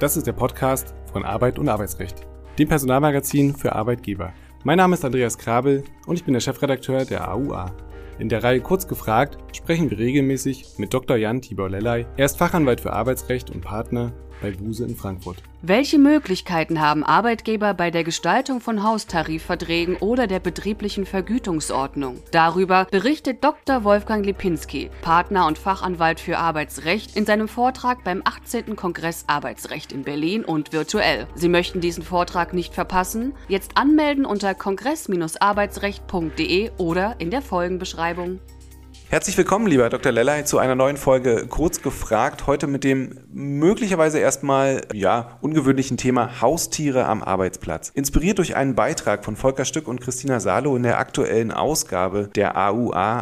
Das ist der Podcast von Arbeit und Arbeitsrecht, dem Personalmagazin für Arbeitgeber. Mein Name ist Andreas Krabel und ich bin der Chefredakteur der AUA. In der Reihe Kurz gefragt sprechen wir regelmäßig mit Dr. Jan Tibor Lellay. Er ist Fachanwalt für Arbeitsrecht und Partner bei Buse in Frankfurt. Welche Möglichkeiten haben Arbeitgeber bei der Gestaltung von Haustarifverträgen oder der betrieblichen Vergütungsordnung? Darüber berichtet Dr. Wolfgang Lipinski, Partner und Fachanwalt für Arbeitsrecht, in seinem Vortrag beim 18. Kongress Arbeitsrecht in Berlin und virtuell. Sie möchten diesen Vortrag nicht verpassen? Jetzt anmelden unter kongress-arbeitsrecht.de oder in der Folgenbeschreibung. Herzlich willkommen, lieber Dr. Lellay, zu einer neuen Folge Kurz gefragt. Heute mit dem möglicherweise erstmal ungewöhnlichen Thema Haustiere am Arbeitsplatz. Inspiriert durch einen Beitrag von Volker Stück und Christina Salo in der aktuellen Ausgabe der AUA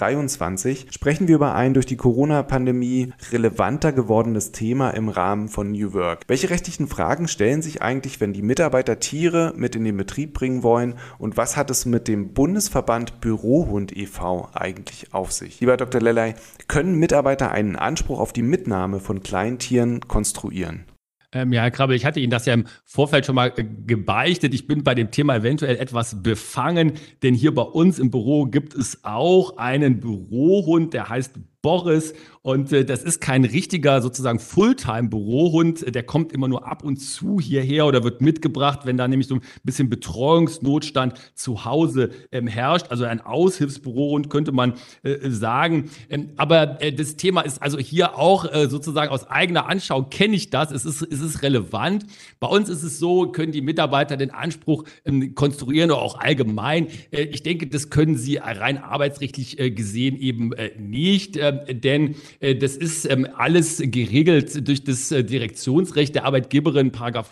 123 sprechen wir über ein durch die Corona-Pandemie relevanter gewordenes Thema im Rahmen von New Work. Welche rechtlichen Fragen stellen sich eigentlich, wenn die Mitarbeiter Tiere mit in den Betrieb bringen wollen, und was hat es mit dem Bundesverband Bürohund e.V. eigentlich auf sich? Lieber Dr. Lellay, können Mitarbeiter einen Anspruch auf die Mitnahme von Kleintieren konstruieren? Herr Krabbe, ich hatte Ihnen das ja im Vorfeld schon mal gebeichtet. Ich bin bei dem Thema eventuell etwas befangen, denn hier bei uns im Büro gibt es auch einen Bürohund, der heißt Boris, und das ist kein richtiger sozusagen Fulltime-Bürohund, der kommt immer nur ab und zu hierher oder wird mitgebracht, wenn da nämlich so ein bisschen Betreuungsnotstand zu Hause herrscht, also ein Aushilfsbürohund könnte man sagen, aber das Thema ist also hier auch sozusagen aus eigener Anschauung kenne ich das, es ist relevant. Bei uns ist es so, können die Mitarbeiter den Anspruch konstruieren oder auch allgemein, ich denke, das können sie rein arbeitsrechtlich gesehen eben nicht, denn das ist alles geregelt durch das Direktionsrecht der Arbeitgeberin, Paragraph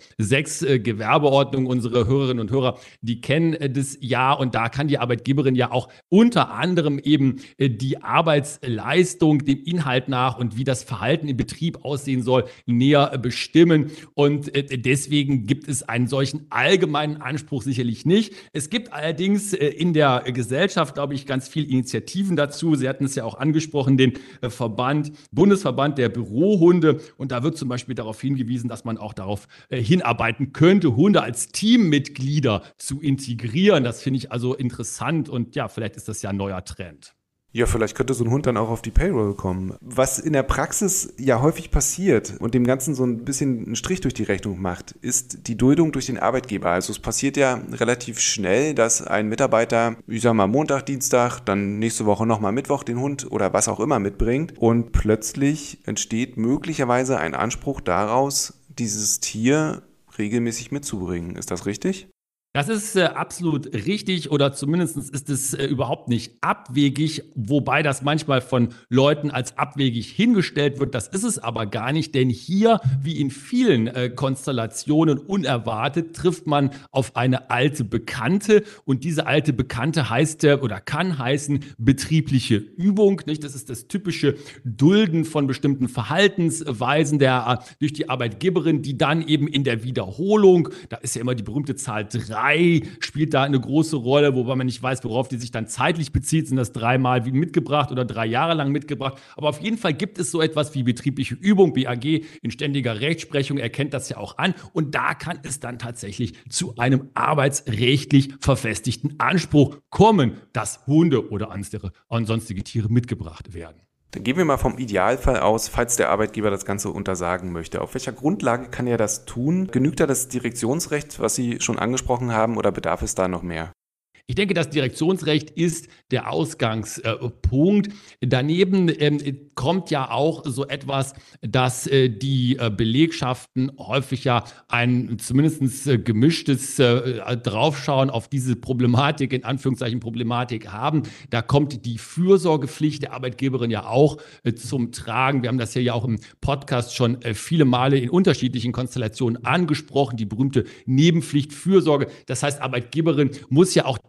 106 Gewerbeordnung. Unsere Hörerinnen und Hörer, die kennen das ja, und da kann die Arbeitgeberin ja auch unter anderem eben die Arbeitsleistung dem Inhalt nach und wie das Verhalten im Betrieb aussehen soll, näher bestimmen, und deswegen gibt es einen solchen allgemeinen Anspruch sicherlich nicht. Es gibt allerdings in der Gesellschaft, glaube ich, ganz viele Initiativen dazu. Sie hatten es ja auch angesprochen, den Bundesverband der Bürohunde, und da wird zum Beispiel darauf hingewiesen, dass man auch darauf hinarbeiten könnte, Hunde als Teammitglieder zu integrieren. Das finde ich also interessant, und ja, vielleicht ist das ja ein neuer Trend. Ja, vielleicht könnte so ein Hund dann auch auf die Payroll kommen. Was in der Praxis ja häufig passiert und dem Ganzen so ein bisschen einen Strich durch die Rechnung macht, ist die Duldung durch den Arbeitgeber. Also es passiert ja relativ schnell, dass ein Mitarbeiter, ich sag mal Montag, Dienstag, dann nächste Woche nochmal Mittwoch den Hund oder was auch immer mitbringt, und plötzlich entsteht möglicherweise ein Anspruch daraus, dieses Tier regelmäßig mitzubringen. Ist das richtig? Das ist absolut richtig, oder zumindest ist es überhaupt nicht abwegig, wobei das manchmal von Leuten als abwegig hingestellt wird. Das ist es aber gar nicht, denn hier, wie in vielen Konstellationen unerwartet, trifft man auf eine alte Bekannte, und diese alte Bekannte heißt oder kann heißen betriebliche Übung. Nicht? Das ist das typische Dulden von bestimmten Verhaltensweisen durch die Arbeitgeberin, die dann eben in der Wiederholung, da ist ja immer die berühmte Zahl 3, spielt da eine große Rolle, wobei man nicht weiß, worauf die sich dann zeitlich bezieht. Sind das 3 Mal wie mitgebracht oder 3 Jahre lang mitgebracht? Aber auf jeden Fall gibt es so etwas wie betriebliche Übung. BAG in ständiger Rechtsprechung erkennt das ja auch an. Und da kann es dann tatsächlich zu einem arbeitsrechtlich verfestigten Anspruch kommen, dass Hunde oder sonstige Tiere mitgebracht werden. Dann gehen wir mal vom Idealfall aus, falls der Arbeitgeber das Ganze untersagen möchte. Auf welcher Grundlage kann er das tun? Genügt da das Direktionsrecht, was Sie schon angesprochen haben, oder bedarf es da noch mehr? Ich denke, das Direktionsrecht ist der Ausgangspunkt. Daneben kommt ja auch so etwas, dass die Belegschaften häufig ja ein zumindest gemischtes Draufschauen auf diese Problematik, in Anführungszeichen Problematik haben. Da kommt die Fürsorgepflicht der Arbeitgeberin ja auch zum Tragen. Wir haben das ja auch im Podcast schon viele Male in unterschiedlichen Konstellationen angesprochen, die berühmte Nebenpflicht Fürsorge. Das heißt, Arbeitgeberin muss ja auch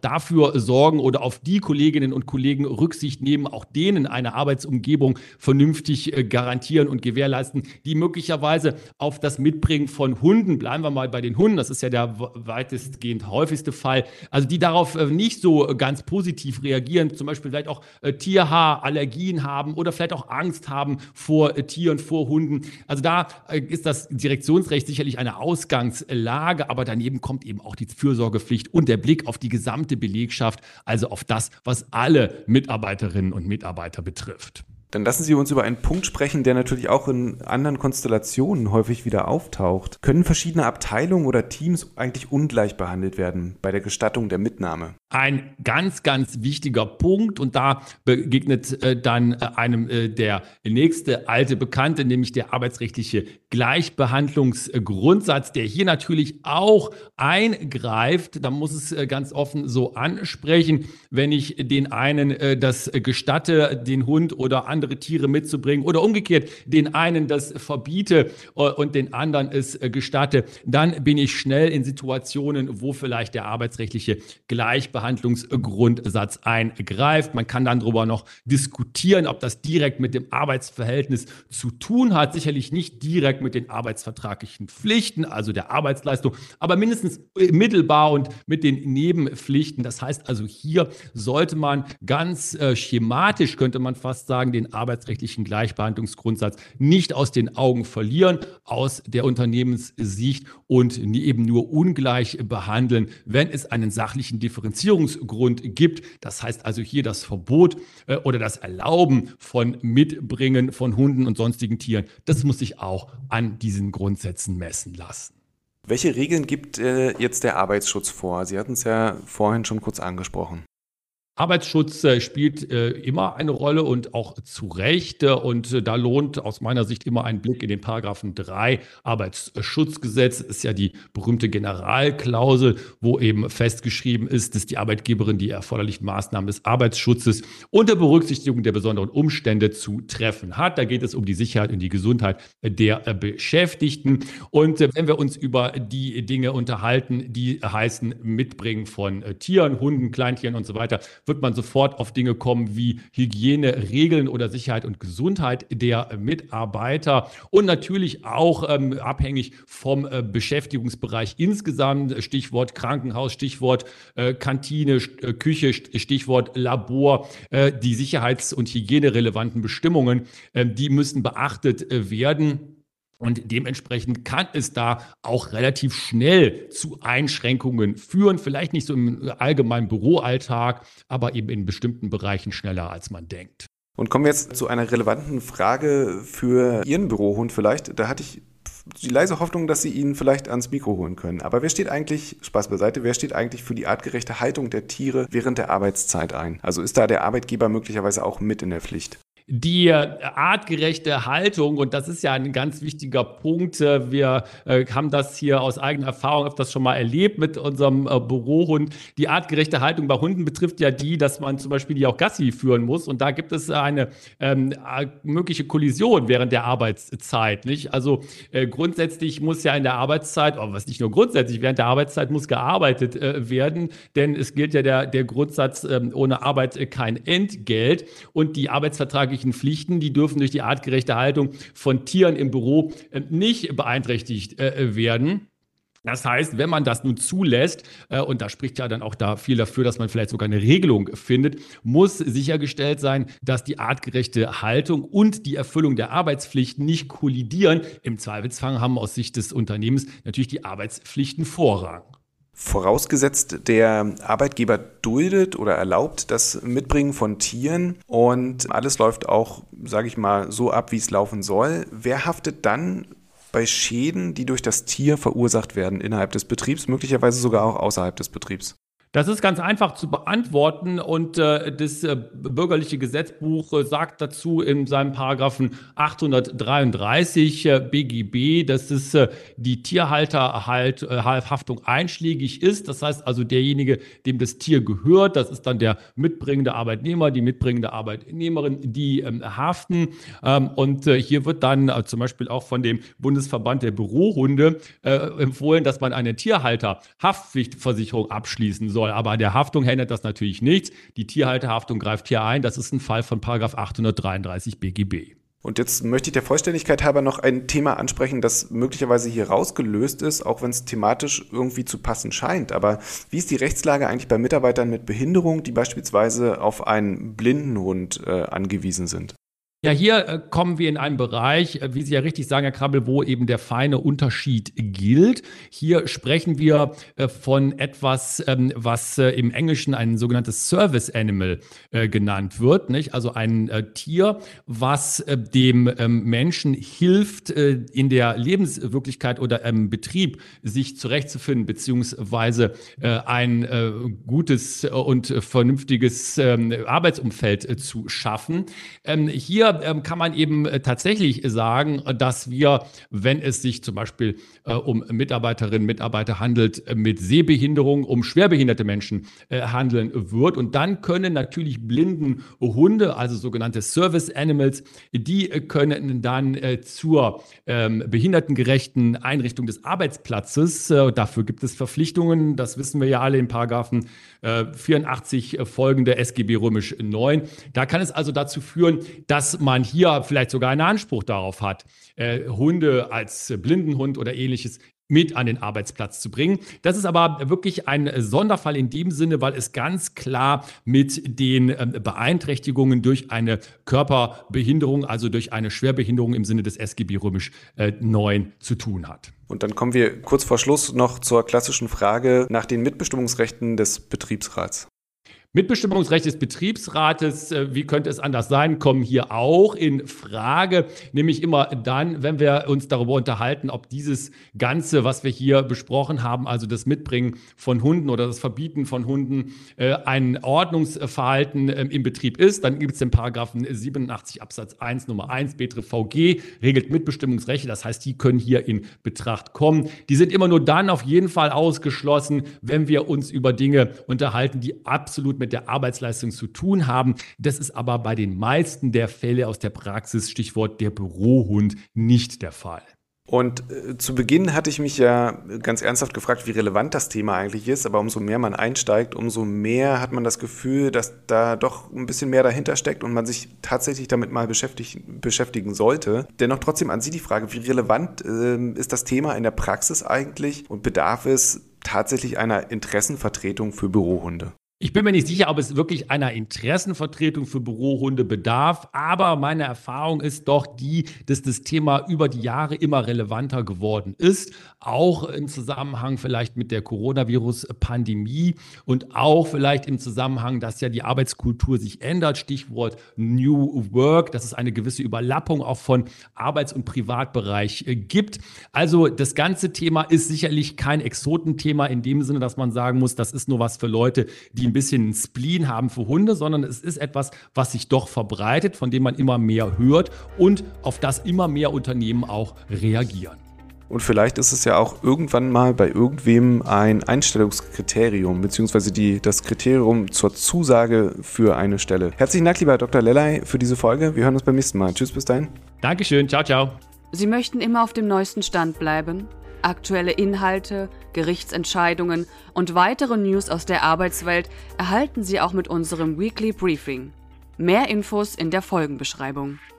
dafür sorgen oder auf die Kolleginnen und Kollegen Rücksicht nehmen, auch denen eine Arbeitsumgebung vernünftig garantieren und gewährleisten, die möglicherweise auf das Mitbringen von Hunden, bleiben wir mal bei den Hunden, das ist ja der weitestgehend häufigste Fall, also die darauf nicht so ganz positiv reagieren, zum Beispiel vielleicht auch Tierhaarallergien haben oder vielleicht auch Angst haben vor Tieren, vor Hunden. Also da ist das Direktionsrecht sicherlich eine Ausgangslage, aber daneben kommt eben auch die Fürsorgepflicht und der Blick auf die gesamte Belegschaft, also auf das, was alle Mitarbeiterinnen und Mitarbeiter betrifft. Dann lassen Sie uns über einen Punkt sprechen, der natürlich auch in anderen Konstellationen häufig wieder auftaucht. Können verschiedene Abteilungen oder Teams eigentlich ungleich behandelt werden bei der Gestattung der Mitnahme? Ein ganz, ganz wichtiger Punkt und da begegnet dann einem der nächste alte Bekannte, nämlich der arbeitsrechtliche Gleichbehandlungsgrundsatz, der hier natürlich auch eingreift. Da muss es ganz offen so ansprechen, wenn ich den einen das gestatte, den Hund oder andere Tiere mitzubringen oder umgekehrt den einen das verbiete und den anderen es gestatte, dann bin ich schnell in Situationen, wo vielleicht der arbeitsrechtliche Gleichbehandlungsgrundsatz eingreift. Man kann dann darüber noch diskutieren, ob das direkt mit dem Arbeitsverhältnis zu tun hat. Sicherlich nicht direkt mit den arbeitsvertraglichen Pflichten, also der Arbeitsleistung, aber mindestens mittelbar und mit den Nebenpflichten. Das heißt also, hier sollte man ganz schematisch, könnte man fast sagen, den arbeitsrechtlichen Gleichbehandlungsgrundsatz nicht aus den Augen verlieren, aus der Unternehmenssicht und eben nur ungleich behandeln, wenn es einen sachlichen Differenzierungsgrund gibt. Das heißt also hier das Verbot oder das Erlauben von Mitbringen von Hunden und sonstigen Tieren. Das muss sich auch an diesen Grundsätzen messen lassen. Welche Regeln gibt jetzt der Arbeitsschutz vor? Sie hatten es ja vorhin schon kurz angesprochen. Arbeitsschutz spielt immer eine Rolle und auch zu Recht. Und da lohnt aus meiner Sicht immer ein Blick in den Paragraphen 3 Arbeitsschutzgesetz. Das ist ja die berühmte Generalklausel, wo eben festgeschrieben ist, dass die Arbeitgeberin die erforderlichen Maßnahmen des Arbeitsschutzes unter Berücksichtigung der besonderen Umstände zu treffen hat. Da geht es um die Sicherheit und die Gesundheit der Beschäftigten. Und wenn wir uns über die Dinge unterhalten, die heißen Mitbringen von Tieren, Hunden, Kleintieren und so weiter, wird man sofort auf Dinge kommen wie Hygieneregeln oder Sicherheit und Gesundheit der Mitarbeiter und natürlich auch abhängig vom Beschäftigungsbereich insgesamt, Stichwort Krankenhaus, Stichwort Kantine, Küche, Stichwort Labor, die sicherheits- und hygienerelevanten Bestimmungen, die müssen beachtet werden. Und dementsprechend kann es da auch relativ schnell zu Einschränkungen führen. Vielleicht nicht so im allgemeinen Büroalltag, aber eben in bestimmten Bereichen schneller, als man denkt. Und kommen wir jetzt zu einer relevanten Frage für Ihren Bürohund vielleicht. Da hatte ich die leise Hoffnung, dass Sie ihn vielleicht ans Mikro holen können. Aber wer steht eigentlich, Spaß beiseite, wer steht eigentlich für die artgerechte Haltung der Tiere während der Arbeitszeit ein? Also ist da der Arbeitgeber möglicherweise auch mit in der Pflicht? Die artgerechte Haltung, und das ist ja ein ganz wichtiger Punkt, wir haben das hier aus eigener Erfahrung öfters schon mal erlebt mit unserem Bürohund. Die artgerechte Haltung bei Hunden betrifft ja die, dass man zum Beispiel die auch Gassi führen muss, und da gibt es eine mögliche Kollision während der Arbeitszeit, nicht? Also grundsätzlich muss ja in der Arbeitszeit, aber was nicht nur grundsätzlich, während der Arbeitszeit muss gearbeitet werden, denn es gilt ja der Grundsatz, ohne Arbeit kein Entgelt, und die arbeitsvertraglichen Pflichten, die dürfen durch die artgerechte Haltung von Tieren im Büro nicht beeinträchtigt werden. Das heißt, wenn man das nun zulässt, und da spricht ja dann auch da viel dafür, dass man vielleicht sogar eine Regelung findet, muss sichergestellt sein, dass die artgerechte Haltung und die Erfüllung der Arbeitspflichten nicht kollidieren. Im Zweifelsfall haben aus Sicht des Unternehmens natürlich die Arbeitspflichten Vorrang. Vorausgesetzt, der Arbeitgeber duldet oder erlaubt das Mitbringen von Tieren und alles läuft auch, sage ich mal, so ab, wie es laufen soll. Wer haftet dann bei Schäden, die durch das Tier verursacht werden innerhalb des Betriebs, möglicherweise sogar auch außerhalb des Betriebs? Das ist ganz einfach zu beantworten, und das bürgerliche Gesetzbuch sagt dazu in seinem Paragraphen 833 BGB, dass es die Tierhalterhaftung einschlägig ist. Das heißt also, derjenige, dem das Tier gehört, das ist dann der mitbringende Arbeitnehmer, die mitbringende Arbeitnehmerin, die haften. Und hier wird dann zum Beispiel auch von dem Bundesverband der Bürohunde empfohlen, dass man eine Tierhalterhaftpflichtversicherung abschließen soll. soll. Aber an der Haftung ändert das natürlich nichts. Die Tierhalterhaftung greift hier ein. Das ist ein Fall von § 833 BGB. Und jetzt möchte ich der Vollständigkeit halber noch ein Thema ansprechen, das möglicherweise hier rausgelöst ist, auch wenn es thematisch irgendwie zu passen scheint. Aber wie ist die Rechtslage eigentlich bei Mitarbeitern mit Behinderung, die beispielsweise auf einen Blindenhund angewiesen sind? Ja, hier kommen wir in einen Bereich, wie Sie ja richtig sagen, Herr Krabbel, wo eben der feine Unterschied gilt. Hier sprechen wir von etwas, was im Englischen ein sogenanntes Service Animal genannt wird, nicht? Also ein Tier, was dem Menschen hilft, in der Lebenswirklichkeit oder im Betrieb sich zurechtzufinden, beziehungsweise ein gutes und vernünftiges Arbeitsumfeld zu schaffen. Hier kann man eben tatsächlich sagen, dass wir, wenn es sich zum Beispiel um Mitarbeiterinnen und Mitarbeiter handelt mit Sehbehinderung, um schwerbehinderte Menschen handeln wird. Und dann können natürlich Blindenhunde, also sogenannte Service Animals, die können dann zur behindertengerechten Einrichtung des Arbeitsplatzes, dafür gibt es Verpflichtungen, das wissen wir ja alle in Paragraphen 84 folgende SGB römisch 9. Da kann es also dazu führen, dass man hier vielleicht sogar einen Anspruch darauf hat, Hunde als Blindenhund oder ähnliches mit an den Arbeitsplatz zu bringen. Das ist aber wirklich ein Sonderfall in dem Sinne, weil es ganz klar mit den Beeinträchtigungen durch eine Körperbehinderung, also durch eine Schwerbehinderung im Sinne des SGB römisch 9 zu tun hat. Und dann kommen wir kurz vor Schluss noch zur klassischen Frage nach den Mitbestimmungsrechten des Betriebsrats. Mitbestimmungsrecht des Betriebsrates, wie könnte es anders sein, kommen hier auch in Frage, nämlich immer dann, wenn wir uns darüber unterhalten, ob dieses Ganze, was wir hier besprochen haben, also das Mitbringen von Hunden oder das Verbieten von Hunden, ein Ordnungsverhalten im Betrieb ist. Dann gibt es den Paragraphen 87 Absatz 1 Nummer 1 BetreVG, regelt Mitbestimmungsrechte, das heißt, die können hier in Betracht kommen. Die sind immer nur dann auf jeden Fall ausgeschlossen, wenn wir uns über Dinge unterhalten, die absolut mit der Arbeitsleistung zu tun haben. Das ist aber bei den meisten der Fälle aus der Praxis, Stichwort der Bürohund, nicht der Fall. Und zu Beginn hatte ich mich ja ganz ernsthaft gefragt, wie relevant das Thema eigentlich ist, aber umso mehr man einsteigt, umso mehr hat man das Gefühl, dass da doch ein bisschen mehr dahinter steckt und man sich tatsächlich damit mal beschäftigen sollte. Dennoch trotzdem an Sie die Frage, wie relevant ist das Thema in der Praxis eigentlich und bedarf es tatsächlich einer Interessenvertretung für Bürohunde? Ich bin mir nicht sicher, ob es wirklich einer Interessenvertretung für Bürohunde bedarf, aber meine Erfahrung ist doch die, dass das Thema über die Jahre immer relevanter geworden ist, auch im Zusammenhang vielleicht mit der Coronavirus-Pandemie und auch vielleicht im Zusammenhang, dass ja die Arbeitskultur sich ändert, Stichwort New Work, dass es eine gewisse Überlappung auch von Arbeits- und Privatbereich gibt. Also das ganze Thema ist sicherlich kein Exotenthema in dem Sinne, dass man sagen muss, das ist nur was für Leute, die ein bisschen einen Spleen haben für Hunde, sondern es ist etwas, was sich doch verbreitet, von dem man immer mehr hört und auf das immer mehr Unternehmen auch reagieren. Und vielleicht ist es ja auch irgendwann mal bei irgendwem ein Einstellungskriterium, beziehungsweise das Kriterium zur Zusage für eine Stelle. Herzlichen Dank, lieber Herr Dr. Lellay, für diese Folge. Wir hören uns beim nächsten Mal. Tschüss, bis dahin. Dankeschön, ciao, ciao. Sie möchten immer auf dem neuesten Stand bleiben? Aktuelle Inhalte, Gerichtsentscheidungen und weitere News aus der Arbeitswelt erhalten Sie auch mit unserem Weekly Briefing. Mehr Infos in der Folgenbeschreibung.